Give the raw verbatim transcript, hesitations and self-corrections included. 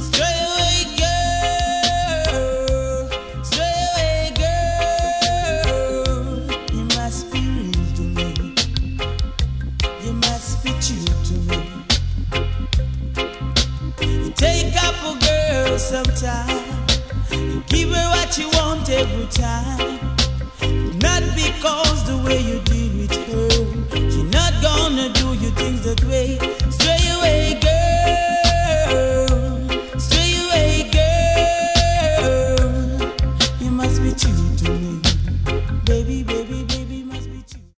Stray away, girl. Stray away, girl. You must be real to me. You must be true to me. You take up a girl sometime. You give her what you want every time. Not because the way you deal with her, she's not gonna do you things that way.